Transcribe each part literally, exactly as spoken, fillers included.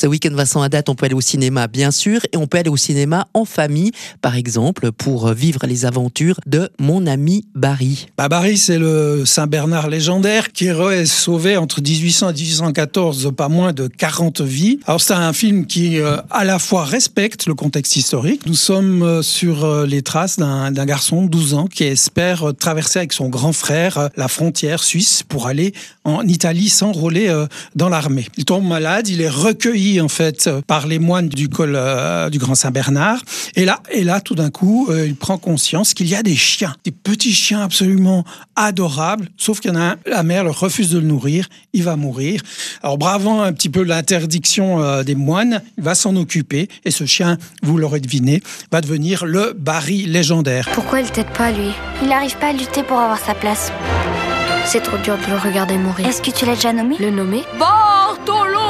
Ce week-end Vincent à date, on peut aller au cinéma bien sûr, et on peut aller au cinéma en famille, par exemple, pour vivre les aventures de Mon ami Barry. Bah Barry, c'est le Saint-Bernard légendaire qui aurait sauvé entre dix-huit cents et dix-huit cent quatorze pas moins de quarante vies. Alors c'est un film qui euh, à la fois respecte le contexte historique. Nous sommes euh, sur euh, les traces d'un, d'un garçon de douze ans qui espère euh, traverser avec son grand frère euh, la frontière suisse pour aller en Italie s'enrôler euh, dans l'armée. Il tombe malade, il est recueilli en fait par les moines du col euh, du Grand Saint-Bernard. Et là, et là, tout d'un coup, euh, il prend conscience qu'il y a des chiens, des petits chiens absolument adorables. Sauf qu'il y en a un, la mère leur refuse de le nourrir, il va mourir. Alors, bravant un petit peu l'interdiction euh, des moines, il va s'en occuper. Et ce chien, vous l'aurez deviné, va devenir le Barry légendaire. Pourquoi il t'aide pas, lui? Il n'arrive pas à lutter pour avoir sa place. C'est trop dur de le regarder mourir. Est-ce que tu l'as déjà nommé? Le nommer? Bartholoméus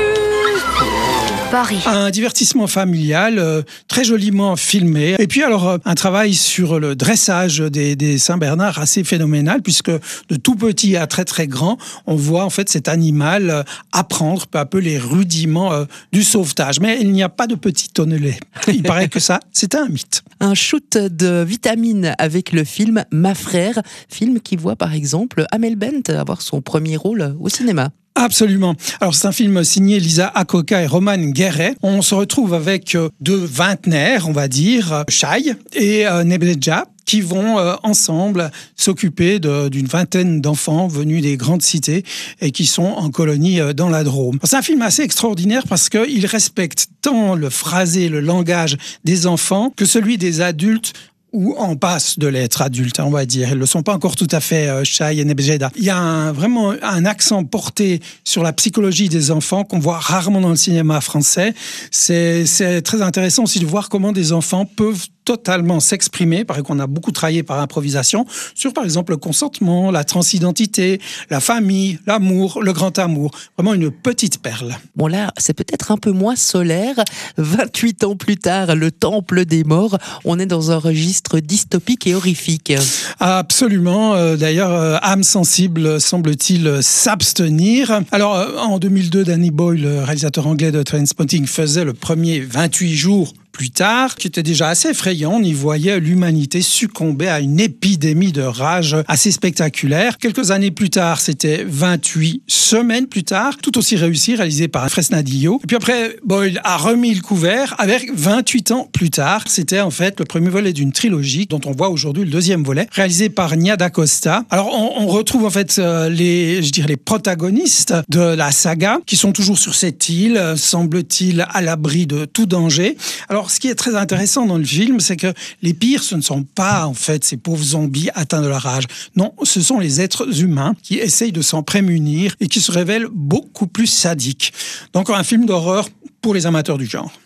Barry. Un divertissement familial euh, très joliment filmé. Et puis alors euh, un travail sur le dressage des, des Saint-Bernard assez phénoménal, puisque de tout petit à très très grand, on voit en fait cet animal euh, apprendre peu à peu les rudiments euh, du sauvetage. Mais il n'y a pas de petit tonnelet. Il paraît que ça, c'est un mythe. Un shoot de vitamines avec le film Ma Frère, film qui voit par exemple Amel Bent avoir son premier rôle au cinéma. Absolument. Alors c'est un film signé Lisa Akoka et Roman Guéret. On se retrouve avec deux vingtenaires, on va dire, Shai et euh, Nebedja, qui vont euh, ensemble s'occuper de, d'une vingtaine d'enfants venus des grandes cités et qui sont en colonie euh, dans la Drôme. C'est un film assez extraordinaire parce qu'il respecte tant le phrasé, le langage des enfants que celui des adultes, ou en passe de l'être adulte, on va dire. Ils ne le sont pas encore tout à fait, euh, Shai et Nebedja. Il y a un, vraiment un accent porté sur la psychologie des enfants qu'on voit rarement dans le cinéma français. C'est, c'est très intéressant aussi de voir comment des enfants peuvent totalement s'exprimer. Il paraît qu'on a beaucoup travaillé par improvisation sur, par exemple, le consentement, la transidentité, la famille, l'amour, le grand amour. Vraiment une petite perle. Bon là, c'est peut-être un peu moins solaire. vingt-huit ans plus tard, le Temple des Morts, on est dans un registre dystopique et horrifique. Absolument. Euh, d'ailleurs, euh, âme sensible, semble-t-il, s'abstenir. Alors, euh, en deux mille deux, Danny Boyle, le réalisateur anglais de Trainspotting, faisait le premier vingt-huit jours plus tard, qui était déjà assez effrayant. On y voyait l'humanité succomber à une épidémie de rage assez spectaculaire. Quelques années plus tard, c'était vingt-huit semaines plus tard, tout aussi réussi, réalisé par Fresnadillo. Et puis après, Boyle a remis le couvert avec vingt-huit ans plus tard. C'était en fait le premier volet d'une trilogie dont on voit aujourd'hui le deuxième volet, réalisé par Nia DaCosta. Alors on, on retrouve en fait euh, les, je dirais les protagonistes de la saga qui sont toujours sur cette île, semble-t-il à l'abri de tout danger. Alors ce qui est très intéressant dans le film, c'est que les pires, ce ne sont pas en fait ces pauvres zombies atteints de la rage. Non, ce sont les êtres humains qui essayent de s'en prémunir et qui se révèlent beaucoup plus sadiques. Donc un film d'horreur pour les amateurs du genre.